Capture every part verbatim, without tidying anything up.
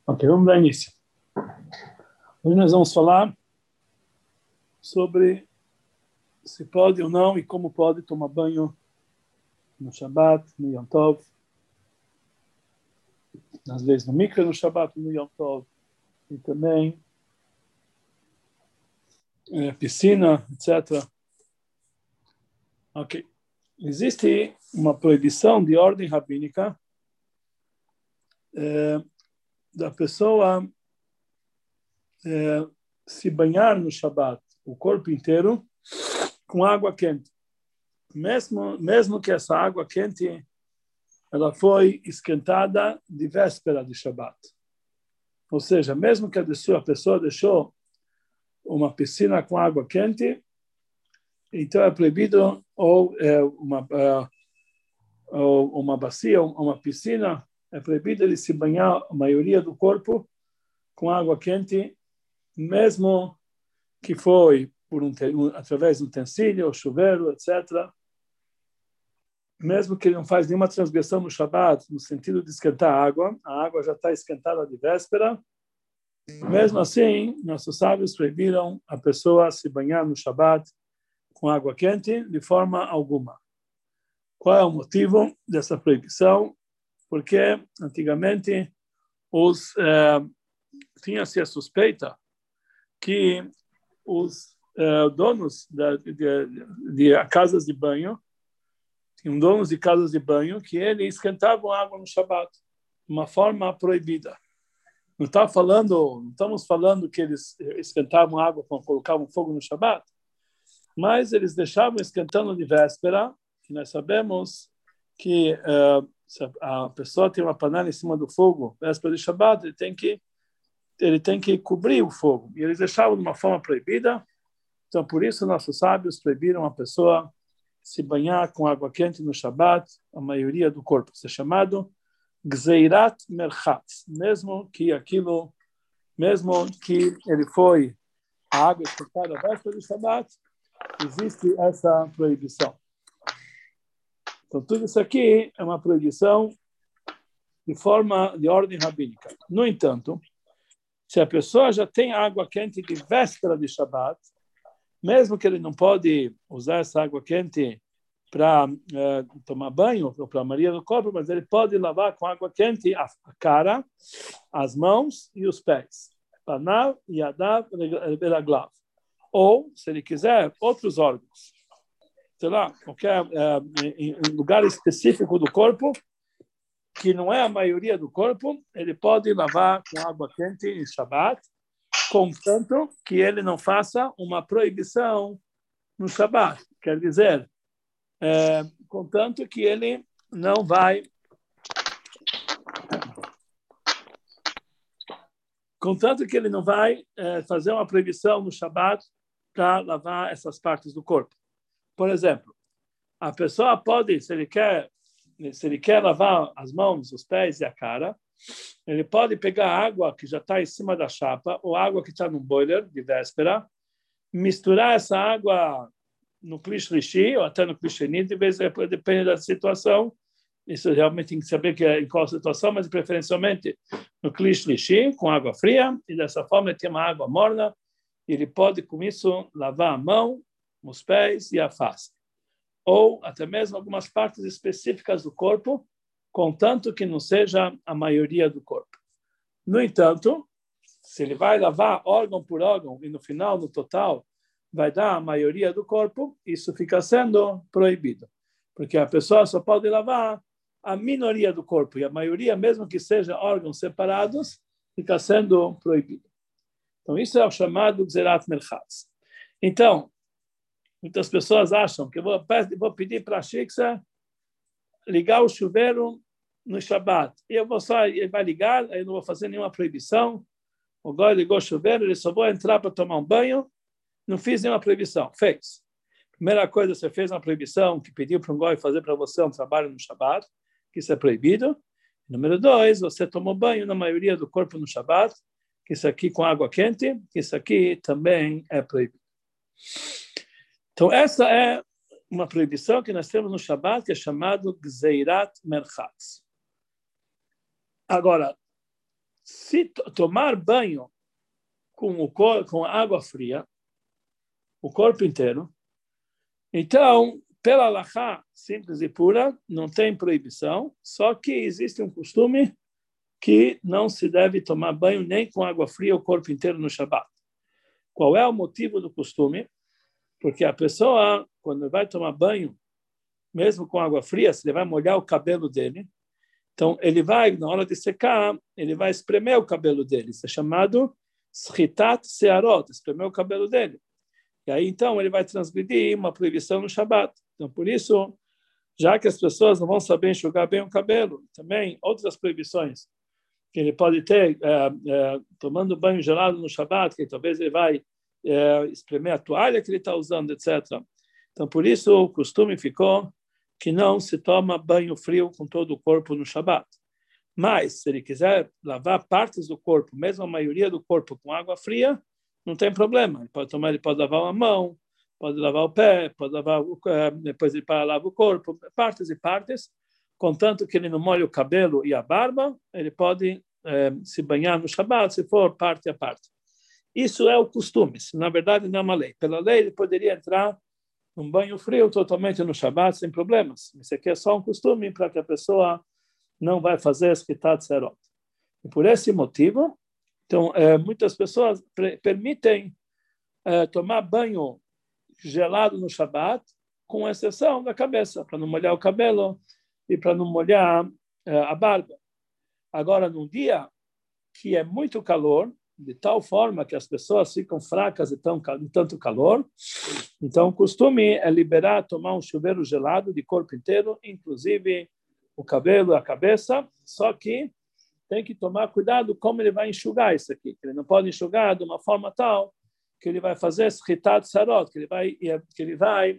Ok, vamos dar início. Hoje nós vamos falar sobre se pode ou não e como pode tomar banho no Shabbat, no Yom Tov, às vezes no Mikra, no Shabbat, no Yom Tov, e também é, piscina, etcétera. Ok. Existe uma proibição de ordem rabínica é, da pessoa é, se banhar no Shabbat, o corpo inteiro, com água quente. Mesmo, mesmo que essa água quente ela foi esquentada de véspera de Shabbat. Ou seja, mesmo que a pessoa deixou uma piscina com água quente, então é proibido, ou é, uma, é, ou uma bacia, ou uma piscina, é proibido ele se banhar a maioria do corpo com água quente, mesmo que foi por um, através de um utensílio, ou chuveiro, etcétera. Mesmo que ele não faz nenhuma transgressão no Shabbat, no sentido de esquentar a água, a água já está esquentada de véspera, mesmo assim, nossos sábios proibiram a pessoa se banhar no Shabbat com água quente de forma alguma. Qual é o motivo dessa proibição? Porque antigamente os, eh, tinha-se a suspeita que os eh, donos de, de, de casas de banho tinham donos de casas de banho que eles esquentavam água no Shabbat, de uma forma proibida. Não está falando, não estamos falando que eles esquentavam água quando colocavam fogo no Shabbat, mas eles deixavam esquentando de véspera, e nós sabemos que uh, se a pessoa tem uma panela em cima do fogo, véspera de Shabbat, ele tem que ele tem que cobrir o fogo, e eles deixavam de uma forma proibida. Então, por isso, nossos sábios proibiram a pessoa se banhar com água quente no Shabbat, a maioria do corpo. Isso é chamado Gzeirat Merchatz, mesmo que aquilo, mesmo que ele foi a água esquentada véspera do Shabbat, existe essa proibição. Então, tudo isso aqui é uma proibição de forma de ordem rabínica. No entanto, se a pessoa já tem água quente de véspera de Shabbat, mesmo que ele não pode usar essa água quente para uh, tomar banho ou para a maioria do corpo, mas ele pode lavar com água quente a, a cara, as mãos e os pés. Panav, Yadav, Beraglav. Ou, se ele quiser, outros órgãos. Sei lá, qualquer uh, em, em lugar específico do corpo, que não é a maioria do corpo, ele pode lavar com água quente em Shabbat, contanto que ele não faça uma proibição no Shabbat. Quer dizer, É, contanto que ele não vai contanto que ele não vai é, fazer uma proibição no Shabbat para lavar essas partes do corpo. Por exemplo, a pessoa pode, se ele quer se ele quer lavar as mãos, os pés e a cara, ele pode pegar a água que já está em cima da chapa ou água que está no boiler de véspera, misturar essa água no Klish Lishi, ou até no Klish Sheni, de vez depende da situação. Isso realmente tem que saber que é em qual situação, mas preferencialmente no Klish Lishi, com água fria, e dessa forma ele tem uma água morna, e ele pode, com isso, lavar a mão, os pés e a face. Ou até mesmo algumas partes específicas do corpo, contanto que não seja a maioria do corpo. No entanto, se ele vai lavar órgão por órgão, e no final, no total, vai dar a maioria do corpo, isso fica sendo proibido. Porque a pessoa só pode lavar a minoria do corpo, e a maioria, mesmo que sejam órgãos separados, fica sendo proibido. Então, isso é o chamado Gzerat Merchatz. Então, muitas pessoas acham que eu vou, vou pedir para a Shixa ligar o chuveiro no Shabbat. E eu vou só, ele vai ligar, aí eu não vou fazer nenhuma proibição. O Goi ligou o chuveiro, ele só vou entrar para tomar um banho. Não fiz nenhuma proibição. Fez. Primeira coisa, você fez uma proibição que pediu para um Goi fazer para você um trabalho no Shabbat, que isso é proibido. Número dois, você tomou banho na maioria do corpo no Shabbat, que isso aqui com água quente, que isso aqui também é proibido. Então, essa é uma proibição que nós temos no Shabbat, que é chamado Gzeirat Merchatz. Agora, se tomar banho com, o cor, com água fria, o corpo inteiro, então, pela halachá simples e pura, não tem proibição, só que existe um costume que não se deve tomar banho nem com água fria o corpo inteiro no Shabat. Qual é o motivo do costume? Porque a pessoa, quando vai tomar banho, mesmo com água fria, se ele vai molhar o cabelo dele, então ele vai, na hora de secar, ele vai espremer o cabelo dele. Isso é chamado schitat searot, espremer o cabelo dele. E aí, então, ele vai transgredir uma proibição no Shabat. Então, por isso, já que as pessoas não vão saber enxugar bem o cabelo, também outras proibições que ele pode ter, é, é, tomando banho gelado no Shabat, que talvez ele vai é, espremer a toalha que ele está usando, etcétera. Então, por isso, o costume ficou que não se toma banho frio com todo o corpo no Shabat. Mas, se ele quiser lavar partes do corpo, mesmo a maioria do corpo com água fria, não tem problema. Ele pode tomar, ele pode lavar uma mão, pode lavar o pé, pode lavar o, depois ele lava o corpo, partes e partes, contanto que ele não molhe o cabelo e a barba, ele pode eh, se banhar no Shabat, se for parte a parte. Isso é o costume, na verdade não é uma lei. Pela lei ele poderia entrar num banho frio totalmente no Shabat sem problemas. Isso aqui é só um costume para que a pessoa não vai fazer esquitat serot. E por esse motivo, então, eh, muitas pessoas permitem eh, tomar banho gelado no Shabat, com exceção da cabeça, para não molhar o cabelo e para não molhar eh, a barba. Agora, num dia que é muito calor, de tal forma que as pessoas ficam fracas de, tão, de tanto calor, então o costume é liberar, tomar um chuveiro gelado de corpo inteiro, inclusive o cabelo e a cabeça, só que tem que tomar cuidado como ele vai enxugar isso aqui. Ele não pode enxugar de uma forma tal que ele vai fazer schitat sarot, que ele vai, que ele vai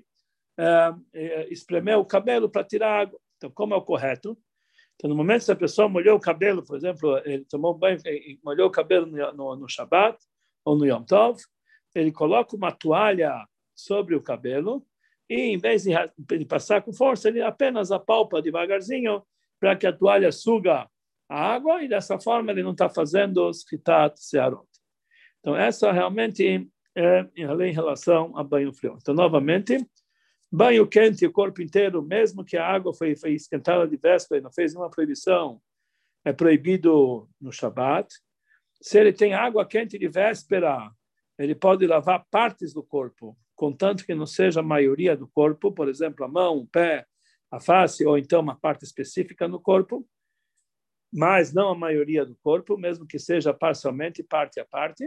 é, espremer o cabelo para tirar água. Então, como é o correto? Então, no momento que a pessoa molhou o cabelo, por exemplo, ele tomou banho e molhou o cabelo no, no, no Shabat ou no Yom Tov, ele coloca uma toalha sobre o cabelo e, em vez de, de passar com força, ele apenas apalpa devagarzinho para que a toalha suga a água e dessa forma ele não está fazendo schitat searot. Então essa realmente é a lei em relação a banho frio. Então novamente, banho quente o corpo inteiro, mesmo que a água foi, foi esquentada de véspera e não fez nenhuma proibição, é proibido no Shabat. Se ele tem água quente de véspera, ele pode lavar partes do corpo, contanto que não seja a maioria do corpo, por exemplo, a mão, o pé, a face, ou então uma parte específica no corpo, mas não a maioria do corpo, mesmo que seja parcialmente, parte a parte.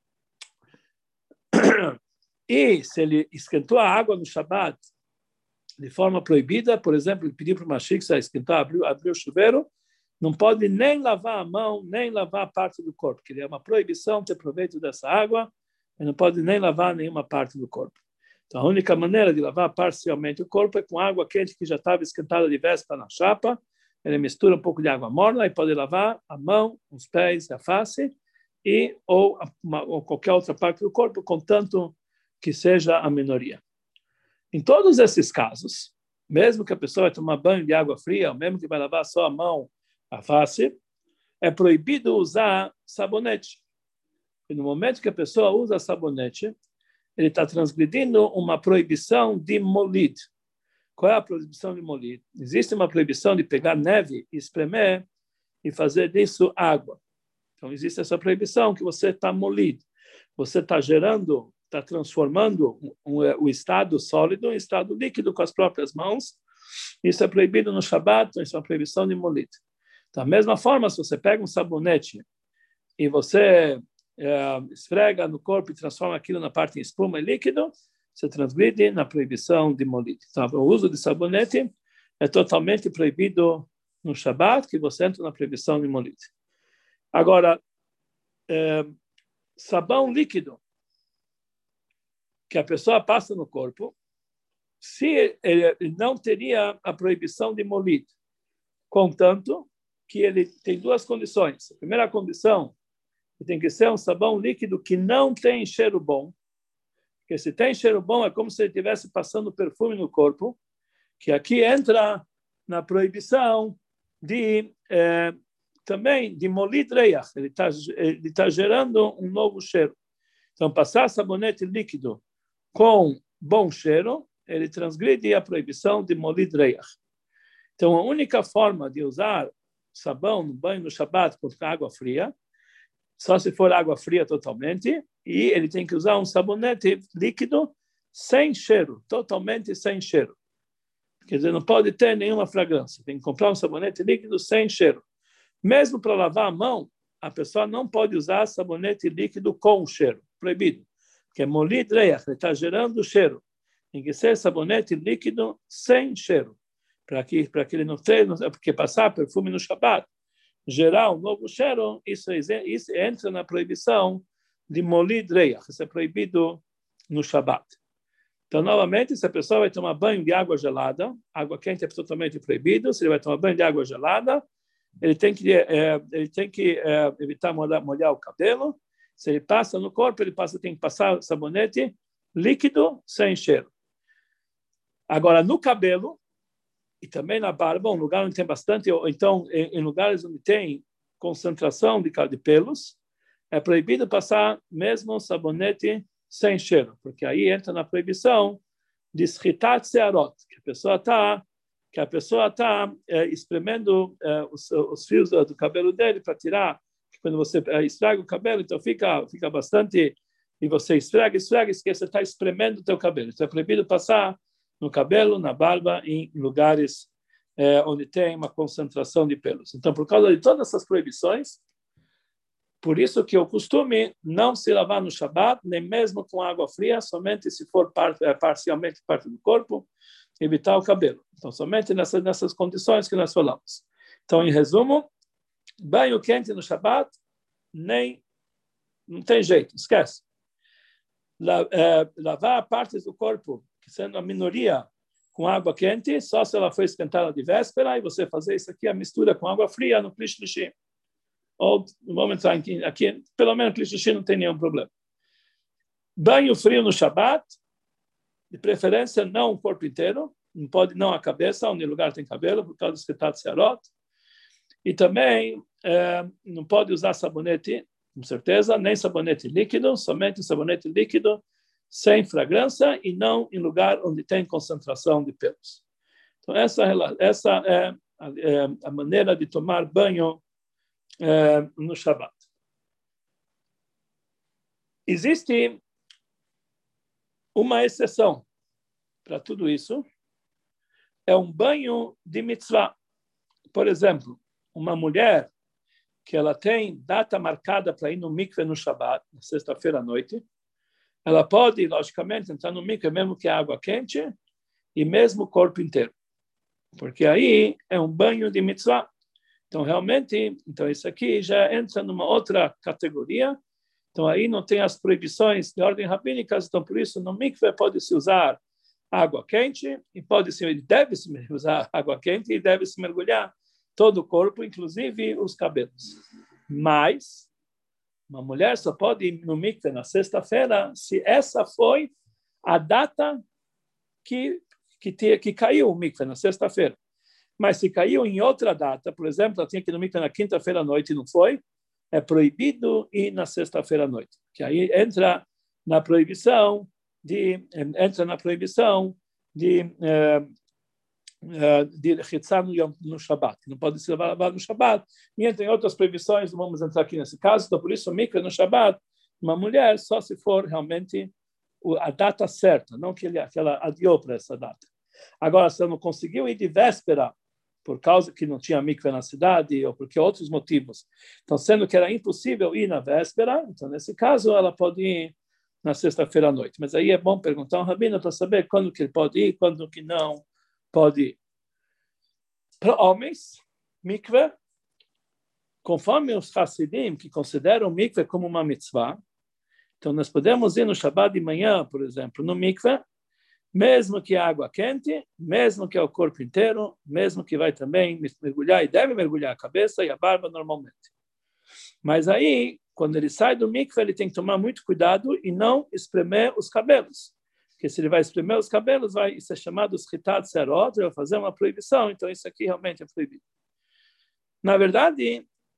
E se ele esquentou a água no Shabat de forma proibida, por exemplo, ele pediu para o Mashik esquentar, abriu, abriu o chuveiro, não pode nem lavar a mão, nem lavar parte do corpo, porque é uma proibição ter proveito dessa água, ele não pode nem lavar nenhuma parte do corpo. Então, a única maneira de lavar parcialmente o corpo é com água quente que já estava esquentada de véspera na chapa. Ele mistura um pouco de água morna e pode lavar a mão, os pés, a face e ou, uma, ou qualquer outra parte do corpo, contanto que seja a minoria. Em todos esses casos, mesmo que a pessoa vai tomar banho de água fria, ou mesmo que vai lavar só a mão, a face, é proibido usar sabonete. E no momento que a pessoa usa sabonete, ele está transgredindo uma proibição de molid. Qual é a proibição de molid? Existe uma proibição de pegar neve e espremer e fazer disso água. Então, existe essa proibição que você está molid. Você está gerando, está transformando um, um, o estado sólido em estado líquido com as próprias mãos. Isso é proibido no Shabat, então isso é uma proibição de molid. Da mesma forma, se você pega um sabonete e você é, esfrega no corpo e transforma aquilo na parte em espuma e líquido, você transgride na proibição de molid. Então, o uso de sabonete é totalmente proibido no Shabat, que você entra na proibição de molid. Agora, é, sabão líquido que a pessoa passa no corpo, se ele não teria a proibição de molid, contanto que ele tem duas condições. A primeira condição, tem que ser um sabão líquido que não tem cheiro bom, porque se tem cheiro bom é como se ele estivesse passando perfume no corpo, que aqui entra na proibição de, é, também de molid reach, ele está ele tá gerando um novo cheiro. Então, passar sabonete líquido com bom cheiro, ele transgride a proibição de molid reach. Então, a única forma de usar sabão no banho no Shabat com água fria, só se for água fria totalmente, e ele tem que usar um sabonete líquido sem cheiro, totalmente sem cheiro. Quer dizer, não pode ter nenhuma fragrância. Tem que comprar um sabonete líquido sem cheiro. Mesmo para lavar a mão, a pessoa não pode usar sabonete líquido com cheiro. Proibido. Porque molid reach, ele está gerando cheiro. Tem que ser sabonete líquido sem cheiro. Para que, para que ele não tenha... Porque passar perfume no Shabat, gerar um novo cheiro, isso, isso entra na proibição de molid reach. Isso é proibido no Shabat. Então, novamente, se a pessoa vai tomar banho de água gelada, água quente é totalmente proibido. Se ele vai tomar banho de água gelada, ele tem que, é, ele tem que é, evitar molhar, molhar o cabelo. Se ele passa no corpo, ele passa, tem que passar sabonete líquido sem cheiro. Agora, no cabelo e também na barba, um lugar onde tem bastante, então, em, em lugares onde tem concentração de, de pelos, é proibido passar mesmo sabonete sem cheiro, porque aí entra na proibição de schitat searot, que a pessoa está que a pessoa está é, espremendo é, os, os fios do, do cabelo dele para tirar, que quando você é, esfrega o cabelo, então fica fica bastante, e você esfrega, esfrega, esquece, você está espremendo o teu cabelo. Então é proibido passar no cabelo, na barba, em lugares é, onde tem uma concentração de pelos. Então, por causa de todas essas proibições, por isso que o costume não se lavar no Shabat, nem mesmo com água fria, somente se for parte, parcialmente parte do corpo, evitar o cabelo. Então, somente nessas, nessas condições que nós falamos. Então, em resumo, banho quente no Shabat, nem, não tem jeito, esquece. La, é, lavar partes do corpo, que sendo a minoria, com água quente, só se ela foi esquentada de véspera, e você fazer isso aqui, a mistura com água fria no Klish Lishim. Ou, vamos entrar aqui, aqui pelo menos clichê não tem nenhum problema. Banho frio no Shabat, de preferência não o corpo inteiro, não pode não a cabeça, onde o lugar tem cabelo, por causa do Schitat Searot. E também é, não pode usar sabonete, com certeza, nem sabonete líquido, somente sabonete líquido, sem fragrância e não em lugar onde tem concentração de pelos. Então, essa, essa é a, é a maneira de tomar banho Uh, no Shabat. Existe uma exceção para tudo isso, é um banho de mitzvah. Por exemplo, uma mulher que ela tem data marcada para ir no mikve no Shabat, na sexta-feira à noite, ela pode, logicamente, entrar no mikve mesmo que a água quente e mesmo o corpo inteiro, porque aí é um banho de mitzvah. Então, realmente, então isso aqui já entra numa outra categoria. Então, aí não tem as proibições de ordem rabínica. Então, por isso, no mikve pode-se usar água quente e pode-se, deve-se usar água quente e deve-se mergulhar todo o corpo, inclusive os cabelos. Mas, uma mulher só pode ir no mikve na sexta-feira se essa foi a data que, que, te, que caiu o mikve, na sexta-feira. Mas se caiu em outra data, por exemplo, ela tinha que ir no mikve na quinta-feira à noite e não foi, é proibido ir na sexta-feira à noite. Que aí entra na proibição de entra na proibição de uh, de rechitzá no, no Shabat. Não pode se lavar no Shabat. E entra em outras proibições, não vamos entrar aqui nesse caso. Então, por isso, o mikve no Shabat, uma mulher, só se for realmente a data certa, não que, ele, que ela adiou para essa data. Agora, se ela não conseguiu ir de véspera, por causa que não tinha mikve na cidade, ou porque outros motivos, então, sendo que era impossível ir na véspera, então, nesse caso, ela pode ir na sexta-feira à noite. Mas aí é bom perguntar ao rabino para saber quando que ele pode ir, quando que não pode ir. Para homens, mikve, conforme os Hasidim, que consideram mikve como uma mitzvah, então, nós podemos ir no Shabat de manhã, por exemplo, no mikve, mesmo que a água quente, mesmo que é o corpo inteiro, mesmo que vai também mergulhar, e deve mergulhar a cabeça e a barba normalmente. Mas aí, quando ele sai do mikve, ele tem que tomar muito cuidado e não espremer os cabelos. Porque se ele vai espremer os cabelos, vai ser chamado Schitat Searot, vai fazer uma proibição, então isso aqui realmente é proibido. Na verdade,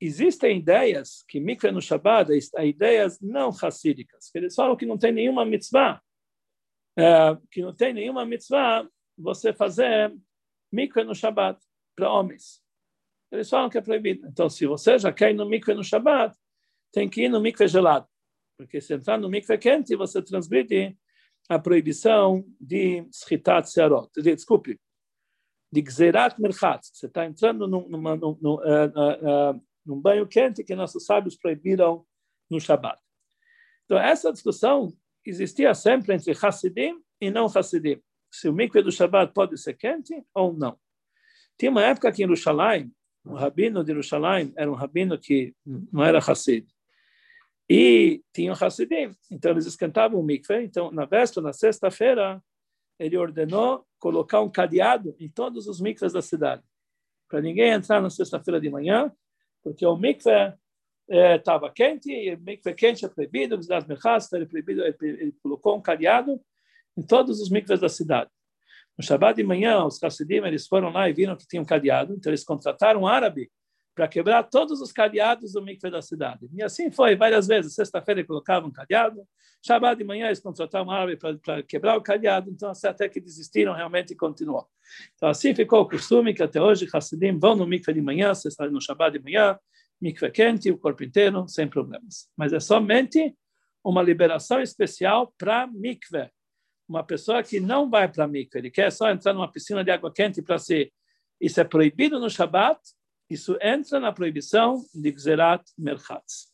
existem ideias que mikve no Shabbat, ideias não hassídicas, que eles falam que não tem nenhuma mitzvah, é, que não tem nenhuma mitzvah você fazer mikve no Shabbat para homens. Eles falam que é proibido. Então, se você já quer ir no mikve no Shabbat, tem que ir no mikve gelado, porque se entrar no mikve quente, você transgride a proibição de schitat searot, de, desculpe, de gzerat merchatz. Você está entrando num, numa, num, num, uh, uh, uh, num banho quente que nossos sábios proibiram no Shabbat. Então, essa discussão existia sempre entre Hassidim e não Hassidim. Se o mikve do Shabbat pode ser quente ou não. Tinha uma época que em Yerushalayim, o rabino de Yerushalayim era um rabino que não era Hassid. E tinham Hassidim, então eles esquentavam o mikve. Então, na véspera, na sexta-feira, ele ordenou colocar um cadeado em todos os mikves da cidade, para ninguém entrar na sexta-feira de manhã, porque o mikve estava é, quente, e o mikve quente é proibido, ele, proibido ele, ele colocou um cadeado em todos os mikves da cidade. No Shabbat de manhã, os Hassidim, eles foram lá e viram que tinha um cadeado, então eles contrataram um árabe para quebrar todos os cadeados do mikve da cidade. E assim foi várias vezes. Sexta-feira ele colocava um cadeado, Shabbat de manhã eles contrataram um árabe para quebrar o cadeado, então até que desistiram realmente e continuou. Então assim ficou o costume que até hoje Hassidim vão no mikve de manhã, sexta, no Shabbat de manhã, mikve quente, o corpo inteiro, sem problemas. Mas é somente uma liberação especial para mikve. Uma pessoa que não vai para mikve, ele quer só entrar numa piscina de água quente para si. Isso é proibido no Shabbat. Isso entra na proibição de Gzerat Merchatz.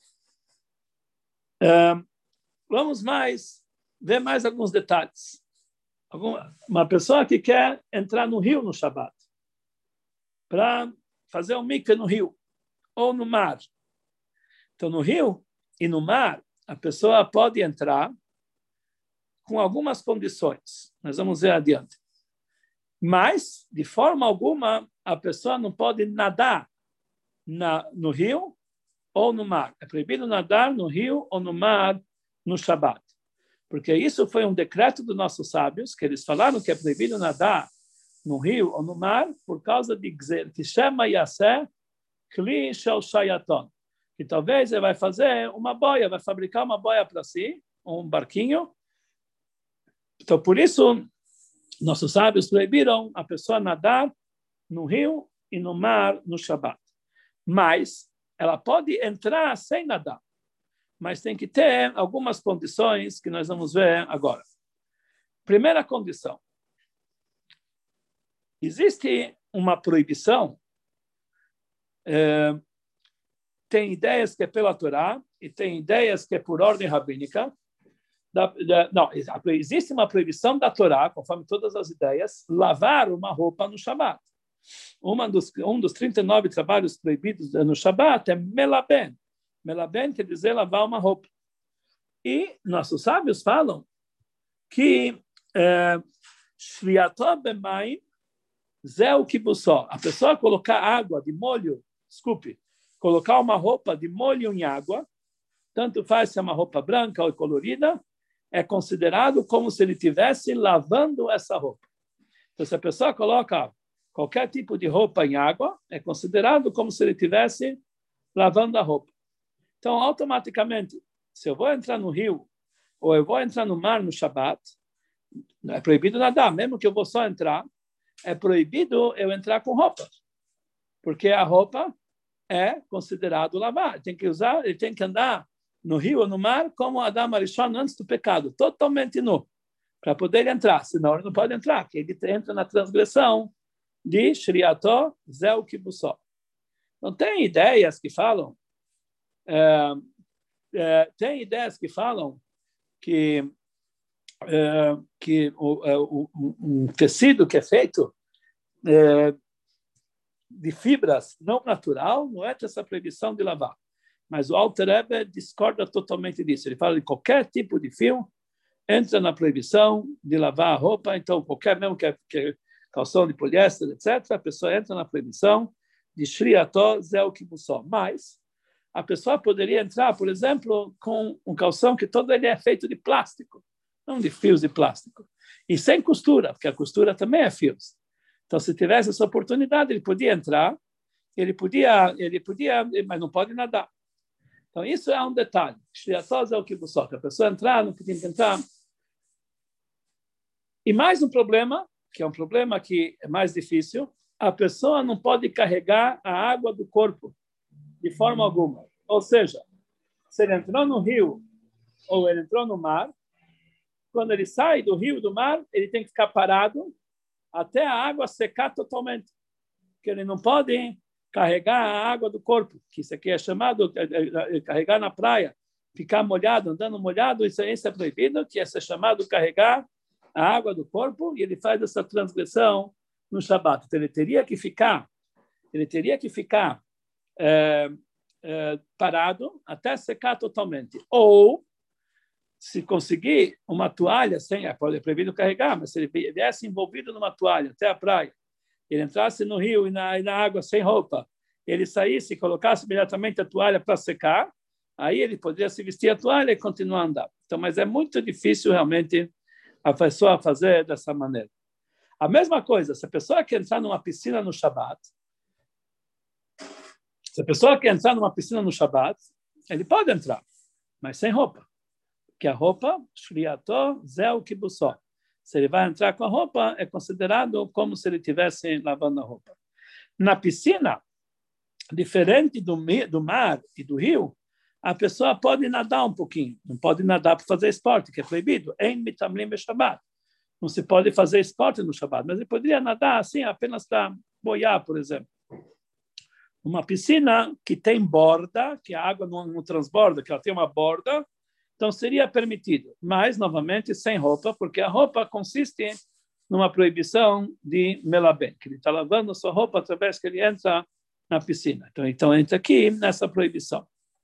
Uh, vamos mais, ver mais alguns detalhes. Alguma, uma pessoa que quer entrar no rio no Shabbat, para fazer um mikve no rio, ou no mar. Então, no rio e no mar, a pessoa pode entrar com algumas condições. Nós vamos ver adiante. Mas, de forma alguma, a pessoa não pode nadar na, no rio ou no mar. É proibido nadar no rio ou no mar no Shabbat. Porque isso foi um decreto dos nossos sábios, que eles falaram que é proibido nadar no rio ou no mar por causa de que chama Yaseh Kli Shel Shayaton. Que talvez ele vai fazer uma boia, vai fabricar uma boia para si, um barquinho. Então, por isso, nossos sábios proibiram a pessoa nadar no rio e no mar no Shabbat. Mas ela pode entrar sem nadar. Mas tem que ter algumas condições que nós vamos ver agora. Primeira condição. Existe uma proibição. É, tem ideias que é pela Torá e tem ideias que é por ordem rabínica. Da, da, não, existe uma proibição da Torá, conforme todas as ideias, lavar uma roupa no Shabbat. Uma dos, um dos trinta e nove trabalhos proibidos no Shabbat é melaben. Melaben quer dizer lavar uma roupa. E nossos sábios falam que shviato b'mayim zeu kibussó. A pessoa colocar água de molho, desculpe, colocar uma roupa de molho em água, tanto faz se é uma roupa branca ou colorida, é considerado como se ele estivesse lavando essa roupa. Então, se a pessoa coloca qualquer tipo de roupa em água, é considerado como se ele estivesse lavando a roupa. Então, automaticamente, se eu vou entrar no rio ou eu vou entrar no mar no Shabbat, é proibido nadar, mesmo que eu vou só entrar, é proibido eu entrar com roupa, porque a roupa é considerado lavar. Ele tem que usar, ele tem que andar no rio ou no mar como Adam Arishon antes do pecado, totalmente nu, para poder entrar. Senão ele não pode entrar, porque ele entra na transgressão de Shriato Zeu Kibussó. Não tem ideias que falam, é, é, tem ideias que falam que, é, que o, o, um tecido que é feito é, de fibras não natural não é essa proibição de lavar. Mas o Alter Rebbe discorda totalmente disso. Ele fala que qualquer tipo de fio entra na proibição de lavar a roupa, então qualquer, mesmo que é, que é calção de poliéster, etcétera, a pessoa entra na proibição de Shriato Zeu Kibussó. Mas a pessoa poderia entrar, por exemplo, com um calção que todo ele é feito de plástico, não de fios de plástico, e sem costura, porque a costura também é fios. Então, se tivesse essa oportunidade, ele podia entrar ele podia, ele podia, mas não pode nadar. Então, isso é um detalhe. Shriatos é o que busca. A pessoa entrar, não podia entrar. E mais um problema, que é um problema que é mais difícil, a pessoa não pode carregar a água do corpo de forma alguma. Ou seja, se ele entrou no rio ou ele entrou no mar, quando ele sai do rio, do mar, ele tem que ficar parado até a água secar totalmente. Porque ele não pode carregar a água do corpo, que isso aqui é chamado de carregar na praia, ficar molhado, andando molhado, isso, isso é proibido, que é chamado carregar a água do corpo, e ele faz essa transgressão no Shabat. Então, ele teria que ficar, ele teria que ficar é, é, parado até secar totalmente. Ou, se conseguir uma toalha, sem, é proibido carregar, mas se ele viesse envolvido numa toalha até a praia, ele entrasse no rio e na, e na água sem roupa, ele saísse e colocasse imediatamente a toalha para secar, aí ele poderia se vestir a toalha e continuar a andar. Então, mas é muito difícil realmente a pessoa fazer dessa maneira. A mesma coisa, se a pessoa quer entrar numa piscina no Shabat, se a pessoa quer entrar numa piscina no Shabat, ele pode entrar, mas sem roupa. Porque a roupa, shriato, zeu kibusó. Se ele vai entrar com a roupa, é considerado como se ele estivesse lavando a roupa. Na piscina, diferente do, do mar e do rio, a pessoa pode nadar um pouquinho. Não pode nadar para fazer esporte, que é proibido. Em mitamlim be-shabat. Não se pode fazer esporte no Shabat, mas ele poderia nadar assim, apenas para boiar, por exemplo. Uma piscina que tem borda, que a água não, não transborda, que ela tem uma borda, então seria permitido. Mas, novamente, sem roupa, porque a roupa consiste numa proibição de melabem, que ele está lavando a sua roupa através que ele entra na piscina. Então, então entra aqui nessa proibição.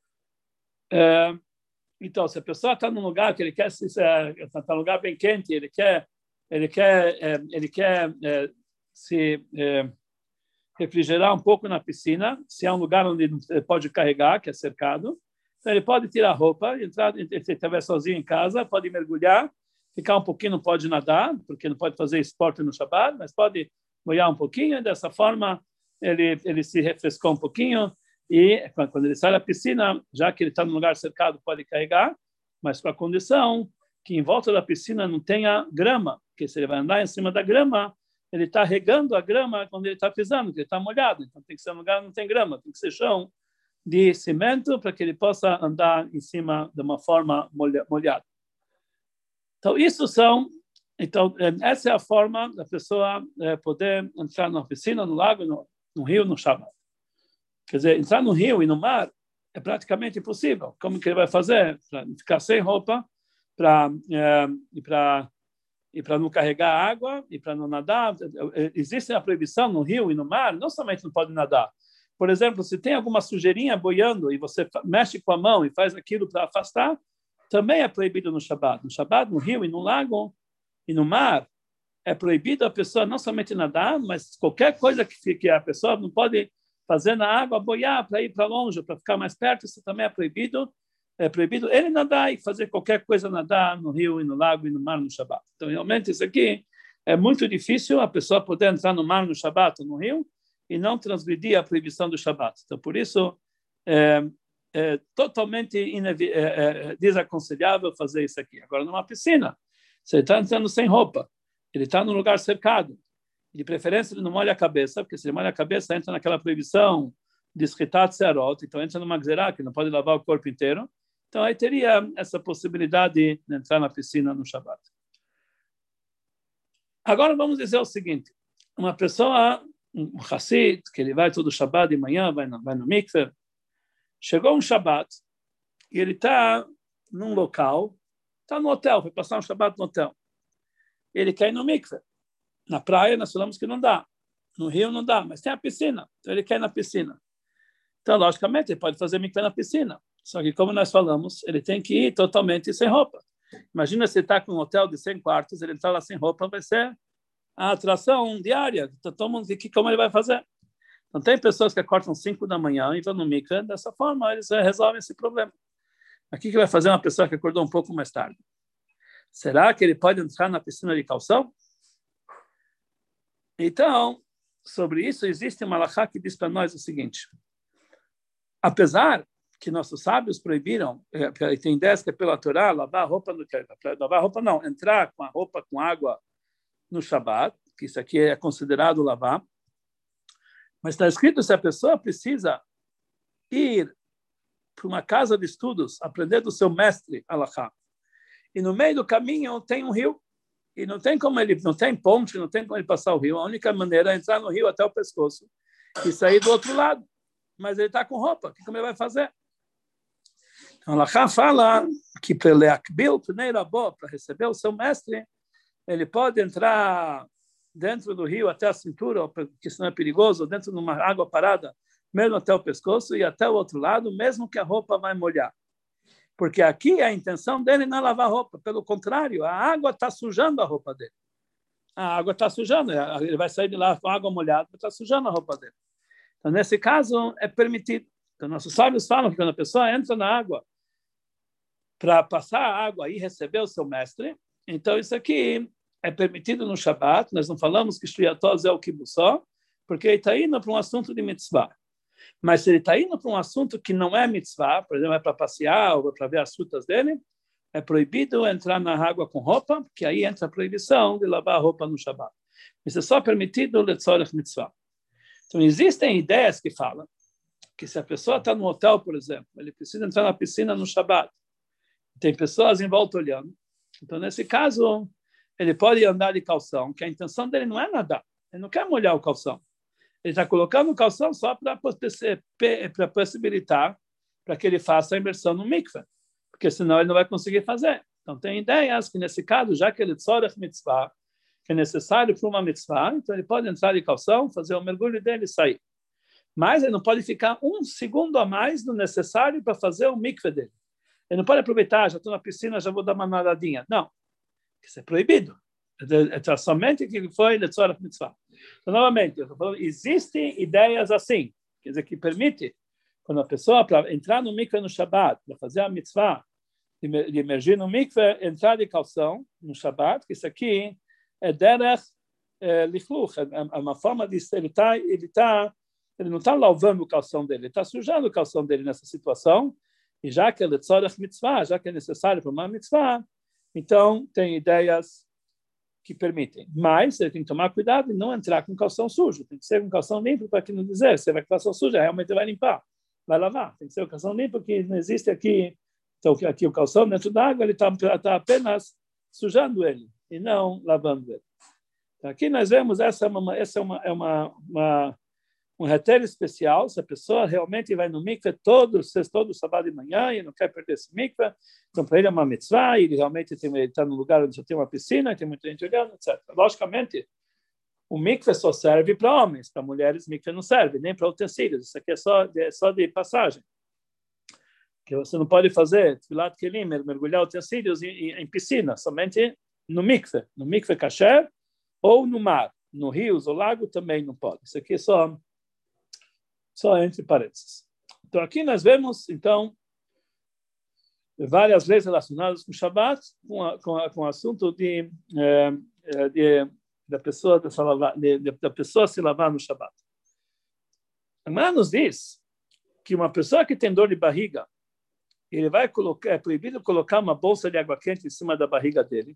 É, então, se a pessoa está num lugar que ele quer se está num lugar bem quente, ele quer ele quer é, ele quer é, se é, refrigerar um pouco na piscina, se é um lugar onde ele pode carregar, que é cercado, então ele pode tirar a roupa, entrar, se ele estiver sozinho em casa, pode mergulhar, ficar um pouquinho, não pode nadar, porque não pode fazer esporte no Shabat, mas pode molhar um pouquinho, e dessa forma ele ele se refrescou um pouquinho. E quando ele sai da piscina, já que ele está num lugar cercado, pode carregar, mas com a condição que em volta da piscina não tenha grama, porque se ele vai andar em cima da grama, ele está regando a grama quando ele está pisando, porque ele está molhado. Então tem que ser um lugar que não tem grama, tem que ser chão de cimento para que ele possa andar em cima de uma forma molhada. Então isso são, então essa é a forma da pessoa poder entrar na piscina, no lago, no, no rio, no Shabat. Quer dizer, entrar no rio e no mar é praticamente impossível. Como que ele vai fazer? Para ficar sem roupa, para é, e para e para não carregar água e para não nadar. Existe a proibição no rio e no mar, não somente não pode nadar. Por exemplo, se tem alguma sujeirinha boiando e você mexe com a mão e faz aquilo para afastar, também é proibido no Shabat. No Shabat, no rio e no lago e no mar, é proibido a pessoa não somente nadar, mas qualquer coisa que, que a pessoa não pode fazer na água, boiar para ir para longe, para ficar mais perto, isso também é proibido. É proibido ele nadar e fazer qualquer coisa nadar no rio e no lago e no mar no Shabat. Então, realmente, isso aqui é muito difícil a pessoa poder entrar no mar no Shabat ou no rio e não transgredir a proibição do Shabat. Então, por isso, é, é totalmente inevi- é, é, desaconselhável fazer isso aqui. Agora, numa piscina, você está entrando sem roupa, ele está num lugar cercado, de preferência ele não molha a cabeça, porque se ele molha a cabeça, entra naquela proibição de escritat serot, então entra numa gzerá, que não pode lavar o corpo inteiro. Então aí teria essa possibilidade de entrar na piscina no Shabat. Agora vamos dizer o seguinte, uma pessoa, um Hassid, que ele vai todo Shabat de manhã, vai no, vai no mikveh, chegou um Shabat e ele está num local, está no hotel, foi passar um Shabat no hotel. Ele quer ir no mikveh. Na praia, nós falamos que não dá. No rio não dá, mas tem a piscina. Então, ele quer ir na piscina. Então, logicamente, ele pode fazer mikveh na piscina. Só que, como nós falamos, ele tem que ir totalmente sem roupa. Imagina se ele está com um hotel de cem quartos, ele está lá sem roupa, vai ser a atração diária. Então, todo mundo diz, como ele vai fazer? Então, tem pessoas que acordam cinco da manhã e vão no mikveh. Dessa forma, eles resolvem esse problema. Mas o que vai fazer uma pessoa que acordou um pouco mais tarde? Será que ele pode entrar na piscina de calção? Então, sobre isso, existe uma halakha que diz para nós o seguinte: apesar que nossos sábios proibiram, é, tem dez que é pela Torá, lavar a roupa, no, lavar a roupa não, entrar com a roupa com água no Shabat, que isso aqui é considerado lavar, mas está escrito se a pessoa precisa ir para uma casa de estudos, aprender do seu mestre, halakha, e no meio do caminho tem um rio, e não tem como ele, não tem ponte, não tem como ele passar o rio, a única maneira é entrar no rio até o pescoço e sair do outro lado, mas ele está com roupa, o que como ele vai fazer? Então, a halakha fala que para leakbil, para receber o seu mestre, ele pode entrar dentro do rio até a cintura, porque senão é perigoso, dentro de uma água parada, mesmo até o pescoço e até o outro lado, mesmo que a roupa vai molhar. Porque aqui a intenção dele não é lavar a roupa, pelo contrário, a água está sujando a roupa dele. A água está sujando, ele vai sair de lá com água molhada, está sujando a roupa dele. Então, nesse caso, é permitido. Então, nossos sábios falam que quando a pessoa entra na água para passar a água e receber o seu mestre, então isso aqui é permitido no Shabat. Nós não falamos que Shliatos é o Kibussó, porque ele está indo para um assunto de mitzvah. Mas se ele está indo para um assunto que não é mitzvah, por exemplo, é para passear ou para ver as frutas dele, é proibido entrar na água com roupa, porque aí entra a proibição de lavar a roupa no Shabat. Isso é só permitido letzorech mitzvah. Então, existem ideias que falam que se a pessoa está no hotel, por exemplo, ele precisa entrar na piscina no Shabat, tem pessoas em volta olhando, então, nesse caso, ele pode andar de calção, que a intenção dele não é nadar, ele não quer molhar o calção. Ele está colocando o calção só para possibilitar para que ele faça a imersão no mikveh, porque senão ele não vai conseguir fazer. Então, tem ideias que, nesse caso, já que ele tzorech mitzvah, que é necessário para uma mitzvah, então ele pode entrar de calção, fazer o mergulho dele e sair. Mas ele não pode ficar um segundo a mais do necessário para fazer o mikveh dele. Ele não pode aproveitar, já estou na piscina, já vou dar uma nadadinha. Não, isso é proibido. É, é somente que foi letzorech mitzvah. Então, novamente, eu tô falando, existem ideias assim, quer dizer, que permite, quando a pessoa, para entrar no mikveh no Shabat, para fazer a mitzvah, de emergir no mikveh, entrar de calção no Shabat, que isso aqui é derech é, lichluch, é uma forma de ele tá, ele tá, ele não está lavando o calção dele, ele está sujando o calção dele nessa situação, e já que é letzorech mitzvah, já que é necessário para uma mitzvah, então tem ideias que permitem. Mas ele tem que tomar cuidado e não entrar com calção sujo. Tem que ser com calção limpo para que não dizer, você vai com calção suja, realmente vai limpar, vai lavar. Tem que ser o calção limpo, que não existe aqui. Então, aqui o calção dentro da água, ele está tá apenas sujando ele e não lavando ele. Então, aqui nós vemos, essa é uma, essa é uma, é uma, uma um retério especial, se a pessoa realmente vai no mikveh todo, todo sábado de manhã e não quer perder esse mikveh, então para ele é uma mitzvah, ele realmente está no lugar onde só tem uma piscina, tem muita gente olhando, etcétera. Logicamente, o mikveh só serve para homens, para mulheres mikveh não serve, nem para utensílios, isso aqui é só de, é só de passagem. Que você não pode fazer, tfilat kelim, mergulhar utensílios em, em, em piscina, somente no mikveh, no mikveh kasher ou no mar, no rios ou lago também não pode. Isso aqui é só Só entre parênteses. Então, aqui nós vemos, então, várias leis relacionadas com o Shabat, com, a, com, a, com o assunto de, de, de, da, pessoa, de, de, da pessoa se lavar no Shabat. A Gemara nos diz que uma pessoa que tem dor de barriga, ele vai colocar, é proibido colocar uma bolsa de água quente em cima da barriga dele,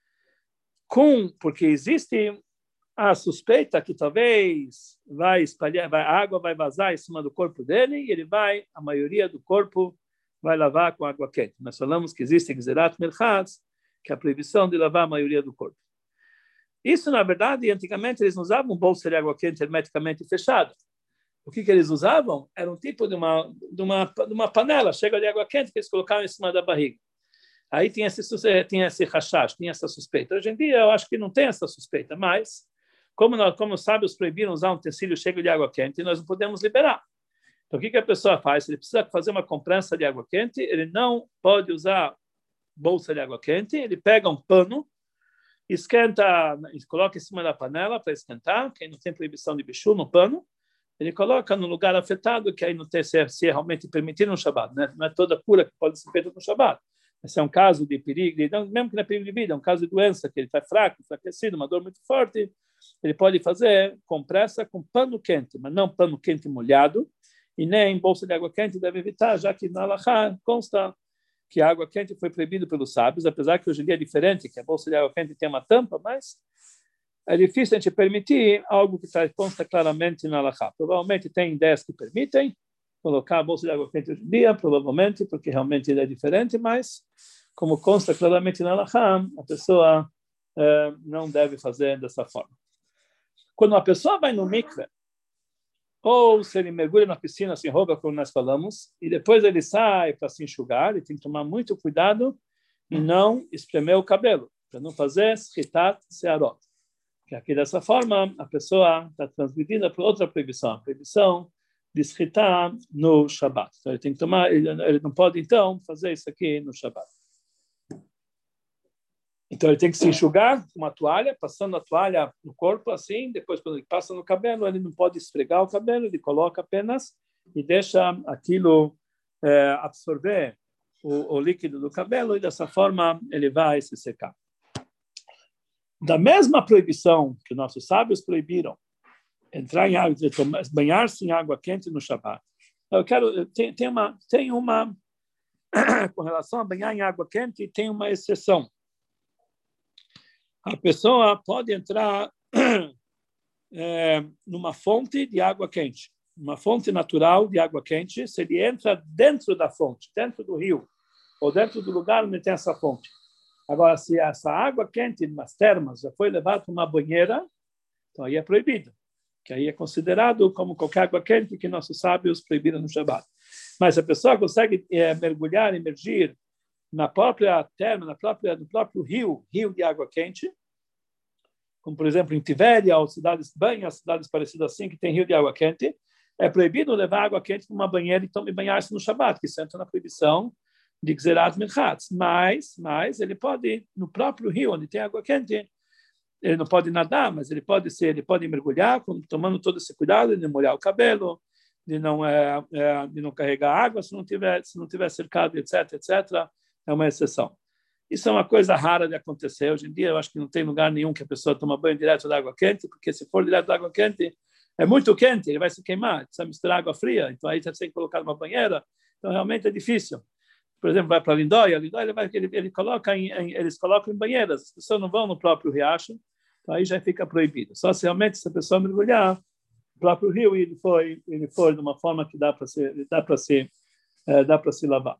com, porque existe a suspeita que talvez vai espalhar, vai, a água vai vazar em cima do corpo dele e ele vai, a maioria do corpo vai lavar com água quente. Nós falamos que existe Gzerat Merchatz, que é a proibição de lavar a maioria do corpo. Isso, na verdade, antigamente eles não usavam bolsa de água quente hermeticamente fechada. O que, que eles usavam era um tipo de uma, de, uma, de uma panela cheia de água quente que eles colocavam em cima da barriga. Aí tinha esse, tinha esse rashash, tinha essa suspeita. Hoje em dia eu acho que não tem essa suspeita, mas Como, nós, como os sábios proibiram usar um utensílio cheio de água quente, nós não podemos liberar. Então, o que, que a pessoa faz? Se ele precisa fazer uma comprança de água quente, ele não pode usar bolsa de água quente, ele pega um pano, esquenta, coloca em cima da panela para esquentar, que aí não tem proibição de bichu no pano, ele coloca no lugar afetado, que aí não tem se é, se é realmente permitido no Shabat, né? Não é toda cura que pode ser feita no Shabat. esse é um caso de perigo, de, mesmo que não é perigo de vida, é um caso de doença, que ele está fraco, enfraquecido, uma dor muito forte, ele pode fazer compressa com pano quente, mas não pano quente molhado, e nem bolsa de água quente deve evitar, já que na Halachá consta que a água quente foi proibida pelos sábios, apesar que hoje em dia é diferente, que a bolsa de água quente tem uma tampa, mas é difícil a gente permitir algo que tá, consta claramente na Halachá. Provavelmente tem ideias que permitem colocar a bolsa de água quente hoje em dia, provavelmente, porque realmente ele é diferente, mas como consta claramente na Halachá, a pessoa eh, não deve fazer dessa forma. Quando uma pessoa vai no mikve, ou se ele mergulha na piscina, se enrola, como nós falamos, e depois ele sai para se enxugar, ele tem que tomar muito cuidado e não espremer o cabelo, para não fazer schitat searot. Porque aqui, dessa forma, a pessoa está transmitida para outra proibição, a proibição de schitar no Shabat. Então, ele tem que tomar, ele, ele não pode, então, fazer isso aqui no Shabat. Então, ele tem que se enxugar com uma toalha, passando a toalha no corpo, assim, depois, quando ele passa no cabelo, ele não pode esfregar o cabelo, ele coloca apenas e deixa aquilo é, absorver o, o líquido do cabelo, e dessa forma ele vai se secar. Da mesma proibição que nossos sábios proibiram entrar em água, banhar-se em água quente no Shabat, eu quero, tem, tem uma, tem uma com relação a banhar em água quente, tem uma exceção. A pessoa pode entrar é, numa fonte de água quente, uma fonte natural de água quente, se ele entra dentro da fonte, dentro do rio, ou dentro do lugar onde tem essa fonte. Agora, se essa água quente nas termas já foi levada para uma banheira, então aí é proibido, que aí é considerado como qualquer água quente que nossos sábios proibiram no Shabat. Mas se a pessoa consegue é, mergulhar, emergir na própria terra, na própria, no próprio rio, rio de água quente, como por exemplo em Tiberia ou cidades banhas, cidades parecidas assim que tem rio de água quente, é proibido levar água quente para uma banheira então e banhar-se no Shabat, que isso entra na proibição de Gzerat Merchatz. Mas, mas ele pode no próprio rio onde tem água quente, ele não pode nadar, mas ele pode ser, ele pode mergulhar, tomando todo esse cuidado de não molhar o cabelo, de não é, é, de não carregar água se não tiver se não tiver cercado, etc, etc. É uma exceção. Isso é uma coisa rara de acontecer. Hoje em dia, eu acho que não tem lugar nenhum que a pessoa toma banho direto da água quente, porque se for direto da água quente, é muito quente, ele vai se queimar, precisa misturar água fria, então aí você tem que colocar numa banheira, então realmente é difícil. Por exemplo, vai para a Lindóia, a Lindóia ele vai, ele, ele coloca em, em, eles colocam em banheiras, as pessoas não vão no próprio riacho, então aí já fica proibido. Só se realmente essa pessoa mergulhar no próprio rio e ele foi, ele foi de uma forma que dá para se, dá para se, é, dá para se lavar.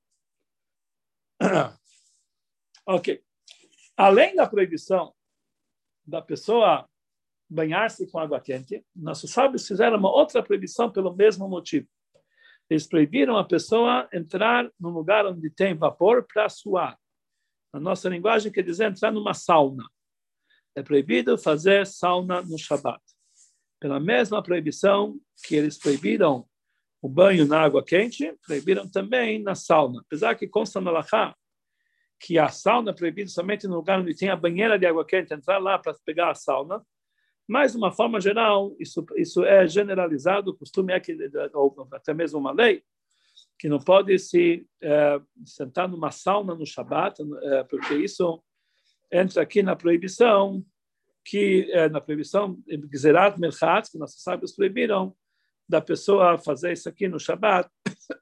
Ok. Além da proibição da pessoa banhar-se com água quente, nossos sábios fizeram uma outra proibição pelo mesmo motivo. Eles proibiram a pessoa entrar num lugar onde tem vapor para suar. Na nossa linguagem, quer dizer entrar numa sauna. É proibido fazer sauna no Shabat. Pela mesma proibição que eles proibiram o banho na água quente, proibiram também na sauna. Apesar que consta na Halachá que a sauna é proibida somente no lugar onde tem a banheira de água quente, entrar lá para pegar a sauna, mas, de uma forma geral, isso, isso é generalizado, o costume é que, ou até mesmo uma lei, que não pode se é, sentar numa sauna no Shabat, é, porque isso entra aqui na proibição, que é, na proibição de Gzerat Merchatz, que nossos sábios proibiram da pessoa fazer isso aqui no Shabat,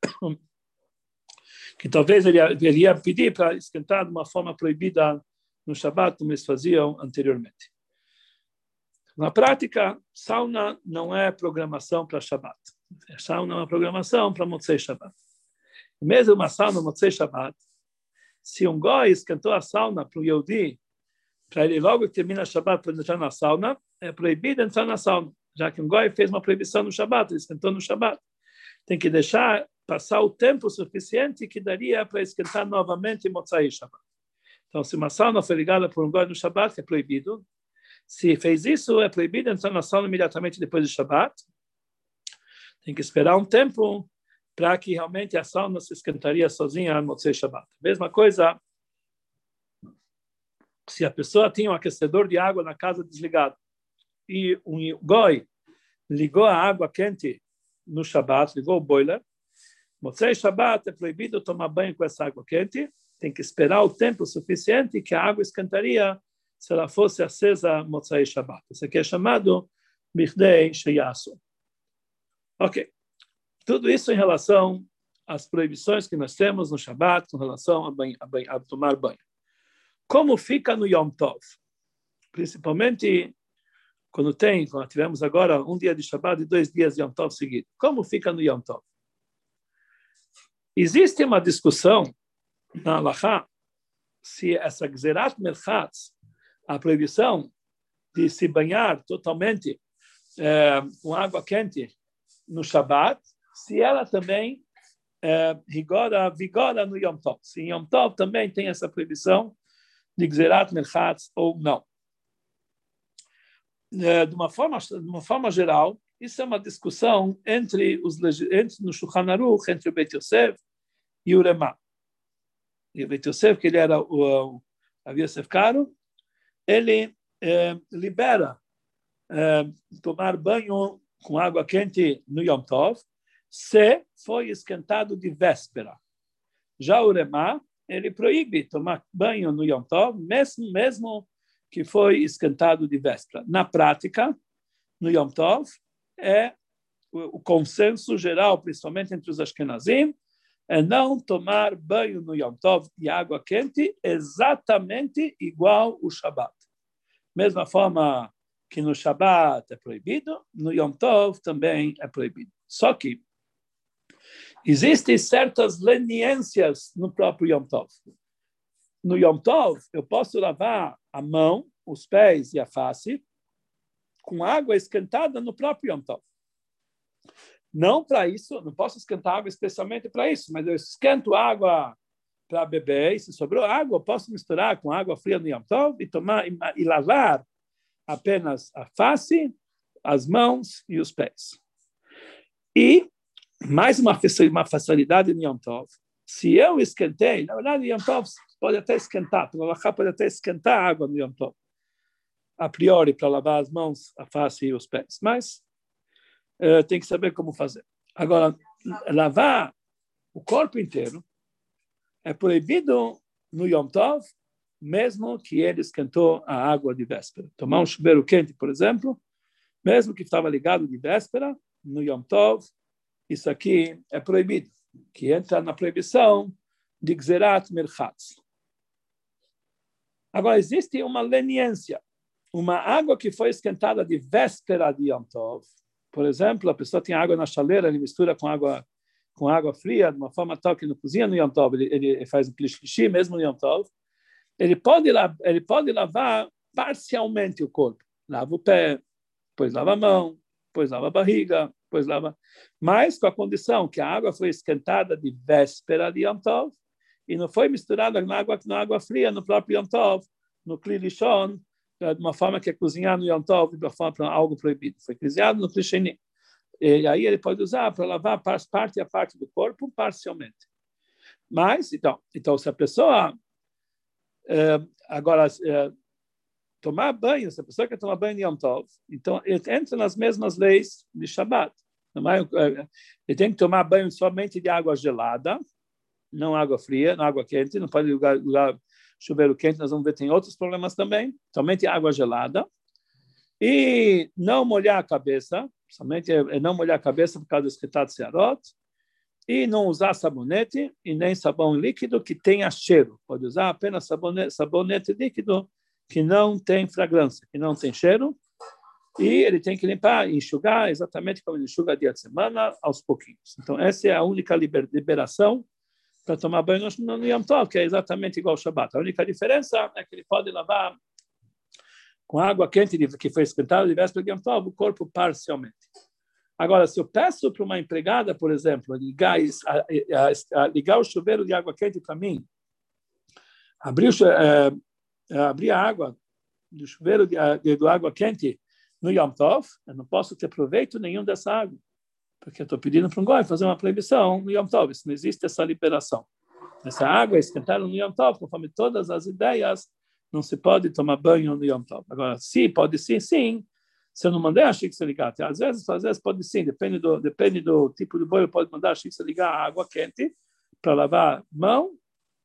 que talvez ele iria pedir para esquentar de uma forma proibida no Shabat, como eles faziam anteriormente. Na prática, sauna não é programação para Shabat. Sauna é uma programação para Motzei Shabat. Mesmo uma sauna Motzei Shabat, se um goi esquentou a sauna para o Yehudi, para ele logo que termina Shabat para entrar na sauna, é proibido entrar na sauna, já que um goi fez uma proibição no Shabat, ele esquentou no Shabat. Tem que deixar passar o tempo suficiente que daria para esquentar novamente Motzei Shabat. Então, se uma sauna foi ligada por um goi no Shabat, é proibido. Se fez isso, é proibido entrar na sauna imediatamente depois do Shabat. Tem que esperar um tempo para que realmente a sauna se esquentaria sozinha no Motzei Shabat. Mesma coisa, se a pessoa tinha um aquecedor de água na casa desligado e um goi ligou a água quente no Shabat, ligou o boiler, Motzei Shabat é proibido tomar banho com essa água quente, tem que esperar o tempo suficiente que a água esquentaria se ela fosse acesa Motzai Shabbat. Isso aqui é chamado Bichdei Sheyasu. Ok. Tudo isso em relação às proibições que nós temos no Shabbat com relação a, banho, a, banho, a tomar banho. Como fica no Yom Tov? Principalmente quando tem, quando tivemos agora um dia de Shabbat e dois dias de Yom Tov seguidos. Como fica no Yom Tov? Existe uma discussão na Halachá se essa Gzerat Merchatz, a proibição de se banhar totalmente é, com água quente no Shabbat, se ela também é, vigora, vigora no Yom Tov. Se em Yom Tov também tem essa proibição de Gzerat Merchatz ou não. É, de, uma forma, de uma forma geral, isso é uma discussão entre os entre, no Shulchan Aruch, entre o Beit Yosef e o Remá. E o Beit Yosef, que ele era o Rav Yosef Karo, ele é, libera é, tomar banho com água quente no Yom Tov, se foi esquentado de véspera. Já o Remá, ele proíbe tomar banho no Yom Tov, mesmo, mesmo que foi esquentado de véspera. Na prática, no Yom Tov, é o, o consenso geral, principalmente entre os Ashkenazim, é não tomar banho no Yom Tov de água quente exatamente igual o Shabbat. Mesma forma que no Shabbat é proibido, no Yom Tov também é proibido. Só que existem certas leniências no próprio Yom Tov. No Yom Tov, eu posso lavar a mão, os pés e a face com água esquentada no próprio Yom Tov. Não para isso, não posso esquentar água especialmente para isso, mas eu esquento água para beber, e se sobrou água, eu posso misturar com água fria no Yom Tov e, tomar, e, e lavar apenas a face, as mãos e os pés. E mais uma, uma facilidade no Yom Tov, se eu esquentei, na verdade, Yom Tov pode até esquentar, pode até esquentar a água no Yom Tov, a priori, para lavar as mãos, a face e os pés, mas uh, tem que saber como fazer. Agora, lavar o corpo inteiro é proibido no Yom Tov, mesmo que ele esquentou a água de véspera. Tomar um chuveiro quente, por exemplo, mesmo que estava ligado de véspera, no Yom Tov, isso aqui é proibido, que entra na proibição de Gzerat Merchatz. Agora, existe uma leniência. Uma água que foi esquentada de véspera de Yom Tov, por exemplo, a pessoa tem água na chaleira, ele mistura com água, com água fria, de uma forma tal que não cozinha no Yom Tov, ele, ele faz um klishlishi mesmo no Yom Tov, ele pode, ele pode lavar parcialmente o corpo. Lava o pé, depois lava a mão, depois lava a barriga, depois lava... Mas com a condição que a água foi esquentada de véspera de Yom Tov e não foi misturada na água, na água fria no próprio Yom Tov, no Kli Rishon, de uma forma que é cozinhar no Yom Tov, de uma forma para algo proibido. Foi cozinhado no Kli Sheni. E aí ele pode usar para lavar parte a parte do corpo parcialmente. Mas, então, então se a pessoa eh, agora eh, tomar banho, se a pessoa quer tomar banho em Yom Tov, então ele entra nas mesmas leis de Shabbat. Ele tem que tomar banho somente de água gelada, não água fria, não água quente, não pode usar, usar chuveiro quente, nós vamos ver, tem outros problemas também, somente água gelada, e não molhar a cabeça, somente é não molhar a cabeça por causa do esquetado searot, e não usar sabonete e nem sabão líquido que tenha cheiro, pode usar apenas sabonete, sabonete líquido que não tem fragrância, que não tem cheiro, e ele tem que limpar e enxugar exatamente como ele enxuga dia de semana, aos pouquinhos. Então, essa é a única liber, liberação para tomar banho no, no Yom Tov, que é exatamente igual ao Shabbat. A única diferença é que ele pode lavar com água quente que foi esquentada de véspera de Yom Tov o corpo parcialmente. Agora, se eu peço para uma empregada, por exemplo, ligar, a, a, a, ligar o chuveiro de água quente para mim, abrir, é, abrir a água do chuveiro de, de, de água quente no Yom Tov, eu não posso ter proveito nenhum dessa água, porque eu estou pedindo para um goi fazer uma proibição no Yom Tov, isso não existe essa liberação. Essa água é esquentada no Yom Tov, conforme todas as ideias, não se pode tomar banho no Yom Tov. Agora, sim, pode sim, sim, se eu não mandei a Shiksa ligar, às vezes, às vezes pode sim, depende do, depende do tipo de boi, pode mandar a Shiksa ligar a água quente para lavar mão,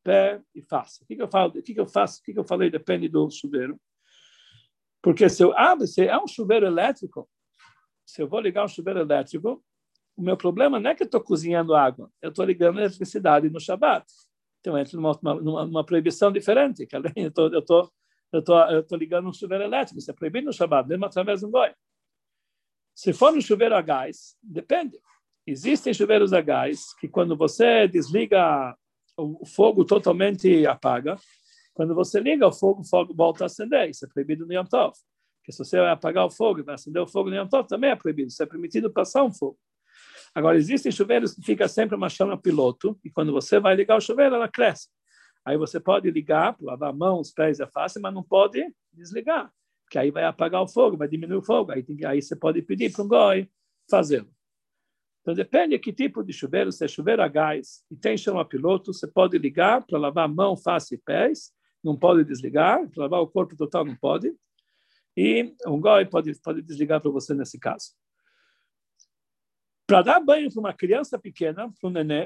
pé e face. O que, que eu falo? O que, que eu faço? O que, que eu falei? Depende do chuveiro. Porque se eu abro, se é um chuveiro elétrico, se eu vou ligar um chuveiro elétrico, o meu problema não é que eu estou cozinhando água, eu estou ligando a eletricidade no Shabat. Então, entra numa, numa, numa proibição diferente. Que além, eu estou eu tô, eu tô, eu tô ligando um chuveiro elétrico, isso é proibido no Shabat, mesmo através de um goi. Se for um chuveiro a gás, depende. Existem chuveiros a gás que, quando você desliga, o fogo totalmente apaga. Quando você liga o fogo, o fogo volta a acender. Isso é proibido no Yom Tov. Porque se você vai apagar o fogo e vai acender o fogo no Yom Tov, também é proibido. Isso é permitido passar um fogo. Agora, existem chuveiros que fica sempre uma chama piloto, e quando você vai ligar o chuveiro, ela cresce. Aí você pode ligar, lavar a mão, os pés é fácil, mas não pode desligar, porque aí vai apagar o fogo, vai diminuir o fogo. Aí, tem, aí você pode pedir para um goi fazê-lo. Então, depende de que tipo de chuveiro. Se é chuveiro a gás e tem chama piloto, você pode ligar para lavar a mão, face e pés, não pode desligar, para lavar o corpo total não pode, e um goi pode, pode desligar para você nesse caso. Para dar banho para uma criança pequena, para um nenê,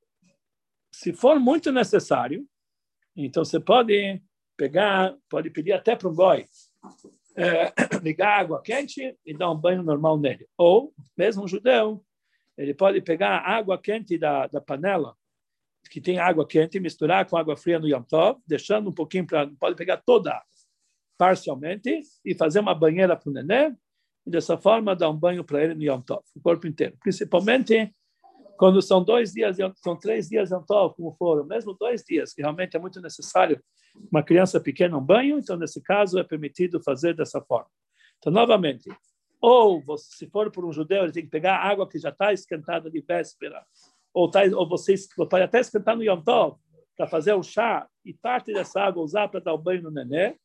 se for muito necessário, então você pode pegar, pode pedir até para um goi é, ligar água quente e dar um banho normal nele. Ou, mesmo um judeu, ele pode pegar a água quente da, da panela, que tem água quente, misturar com água fria no Yom Tov, deixando um pouquinho para... Pode pegar toda a água, parcialmente, e fazer uma banheira para o nenê, e dessa forma dar um banho para ele no Yom Tov, o corpo inteiro. Principalmente quando são dois dias, são três dias Yom Tov, como foram, mesmo dois dias, que realmente é muito necessário uma criança pequena um banho, então nesse caso é permitido fazer dessa forma. Então, novamente, ou você, se for por um judeu, ele tem que pegar a água que já está esquentada de véspera, ou, tá, ou você pode até esquentar no Yom Tov, para fazer o chá, e parte dessa água usar para dar o banho no nenê.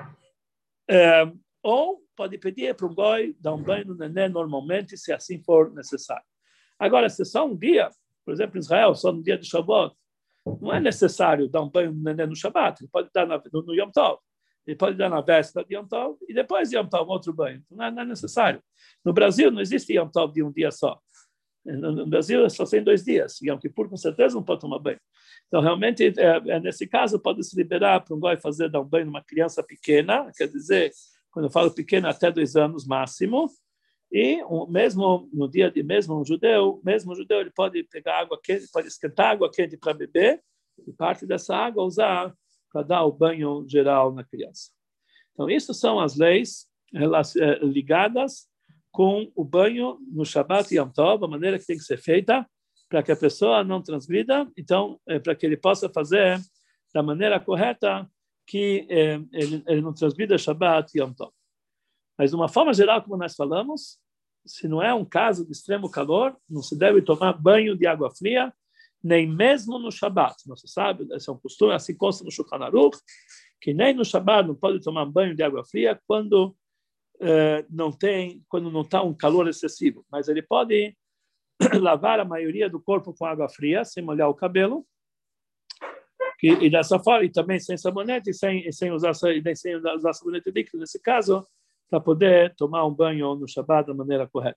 É, ou pode pedir para um goi dar um banho no nenê normalmente, se assim for necessário. Agora, se é só um dia, por exemplo, em Israel, só no dia de Shabat, não é necessário dar um banho no nenê no Shabat, ele pode dar na, no, no Yom Tov, ele pode dar na véspera de Yom Tov e depois de Yom Tov outro banho. Não é, não é necessário. No Brasil não existe Yom Tov de um dia só. No, no Brasil só tem dois dias. Yom Kippur com certeza não pode tomar banho. Então, realmente, é, é, nesse caso, pode se liberar para um goi fazer dar um banho numa criança pequena, quer dizer, quando eu falo pequena, até dois anos máximo, e um, mesmo no dia de mesmo um judeu, mesmo um judeu, ele pode pegar água quente, pode esquentar água quente para beber, e parte dessa água usar para dar o banho geral na criança. Então, isso são as leis ligadas com o banho no Shabat e Yom Tov, a maneira que tem que ser feita, para que a pessoa não transgrida, então, é, para que ele possa fazer da maneira correta, que é, ele, ele não transgrida Shabat e Yom Tov. Mas, de uma forma geral, como nós falamos, se não é um caso de extremo calor, não se deve tomar banho de água fria, nem mesmo no Shabat. Você sabe, esse é um costume, assim consta no Shulchan Aruch, que nem no Shabat não pode tomar banho de água fria quando eh, não tem, quando não está um calor excessivo. Mas ele pode lavar a maioria do corpo com água fria, sem molhar o cabelo, e, e dessa forma, e também sem sabonete, e sem, e sem, usar, e sem usar sabonete líquido, nesse caso, para poder tomar um banho no Shabat da maneira correta.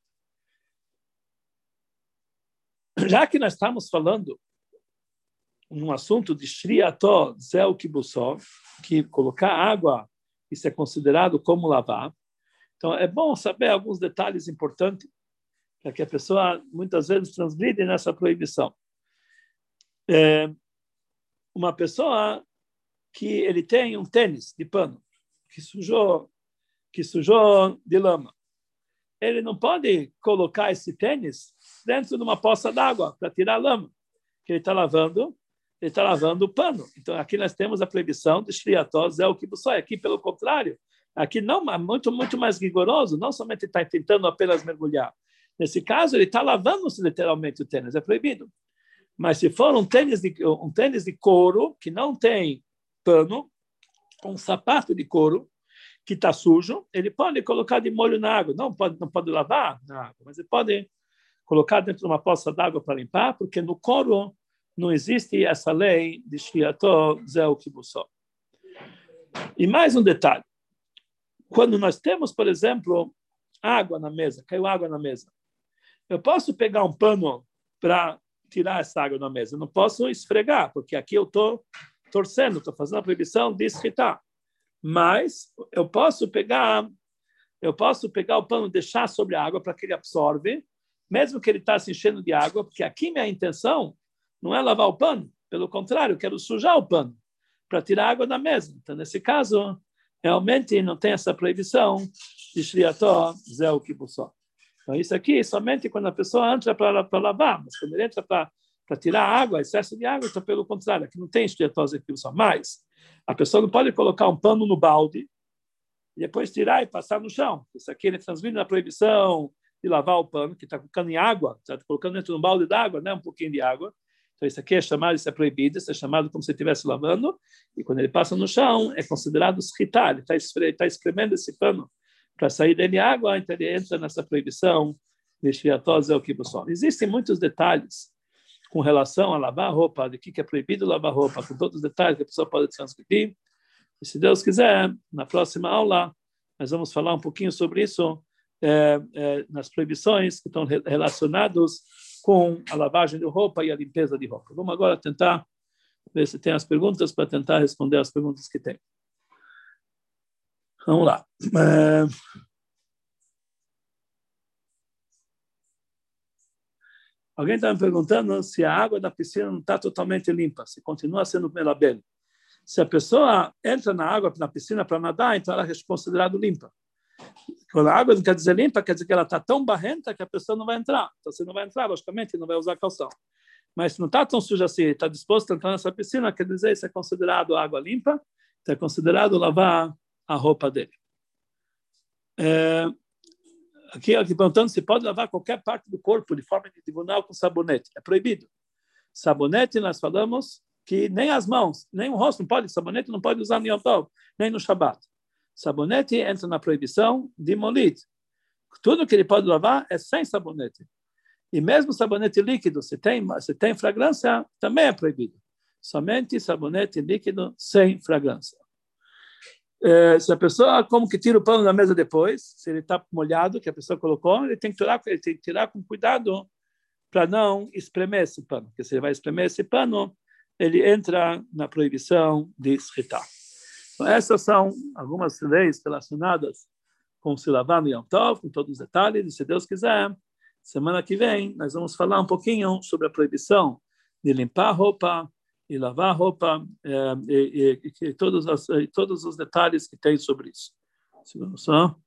Já que nós estamos falando num assunto de Shriató Zel Kibussó, que colocar água, isso é considerado como lavar, então é bom saber alguns detalhes importantes, para que a pessoa muitas vezes transgride nessa proibição. É, uma pessoa que ele tem um tênis de pano, que sujou, que sujou de lama, ele não pode colocar esse tênis dentro de uma poça d'água para tirar a lama, que ele está lavando, ele está lavando o pano. Então, aqui nós temos a proibição de Shriató Zel Kibussó. Aqui, pelo contrário, aqui não, muito, muito mais rigoroso, não somente está tentando apenas mergulhar. Nesse caso, ele está lavando literalmente o tênis, é proibido. Mas se for um tênis de, um tênis de couro, que não tem pano, um sapato de couro, que está sujo, ele pode colocar de molho na água. Não pode, não pode lavar na água, mas ele pode colocar dentro de uma poça d'água para limpar, porque no couro não existe essa lei de Shriató Zel Kibussó. E mais um detalhe. Quando nós temos, por exemplo, água na mesa, caiu água na mesa, eu posso pegar um pano para tirar essa água da mesa. Eu não posso esfregar, porque aqui eu estou torcendo, estou fazendo a proibição de esfregar. Mas eu posso pegar, eu posso pegar o pano, deixar sobre a água para que ele absorve, mesmo que ele está se enchendo de água, porque aqui minha intenção não é lavar o pano, pelo contrário, eu quero sujar o pano para tirar a água da mesa. Então, nesse caso, realmente não tem essa proibição de shriató zeu kibussó. Então, isso aqui somente quando a pessoa entra para lavar, mas quando ele entra para tirar água, excesso de água, então, pelo contrário, aqui não tem shriató zeu kibussó. Mas a pessoa não pode colocar um pano no balde e depois tirar e passar no chão. Isso aqui ele transmite na proibição de lavar o pano, que está colocando em água, está colocando dentro de um balde d'água, né, um pouquinho de água. Então, isso aqui é chamado, isso é proibido, isso é chamado como se estivesse lavando, e quando ele passa no chão, é considerado escritar, ele está tá espremendo esse pano para sair dele água, então ele entra nessa proibição de shriató zeu kibussó. Existem muitos detalhes com relação a lavar roupa, de que é proibido lavar roupa, com todos os detalhes que a pessoa pode transmitir. E se Deus quiser, na próxima aula, nós vamos falar um pouquinho sobre isso, é, é, nas proibições que estão relacionadas com a lavagem de roupa e a limpeza de roupa. Vamos agora tentar ver se tem as perguntas para tentar responder as perguntas que tem. Vamos lá. É... Alguém está me perguntando se a água da piscina não está totalmente limpa, se continua sendo melabel. Se a pessoa entra na água, na piscina para nadar, então ela é considerada limpa. Quando a água não quer dizer limpa, quer dizer que ela está tão barrenta que a pessoa não vai entrar. Então, você não vai entrar, logicamente, não vai usar calção. Mas se não está tão suja assim, está disposto a entrar nessa piscina, quer dizer que isso é considerado água limpa, então é considerado lavar a roupa dele. É, aqui, aqui perguntando se pode lavar qualquer parte do corpo de forma individual com sabonete. É proibido. Sabonete, nós falamos que nem as mãos, nem o rosto não pode, sabonete não pode usar no Yom Tov, nem no Shabat. Sabonete entra na proibição de molit. Tudo que ele pode lavar é sem sabonete. E mesmo sabonete líquido, se tem, se tem fragrância, também é proibido. Somente sabonete líquido sem fragrância. É, se a pessoa, como que tira o pano da mesa depois, se ele está molhado, que a pessoa colocou, ele tem que tirar, ele tem que tirar com cuidado para não espremer esse pano. Porque se ele vai espremer esse pano, ele entra na proibição de esritar. Então, essas são algumas leis relacionadas com se lavar no Yom Tov, com todos os detalhes, e se Deus quiser, semana que vem, nós vamos falar um pouquinho sobre a proibição de limpar a roupa e lavar a roupa, é, e, e, e, todos, as, e todos os detalhes que tem sobre isso. Só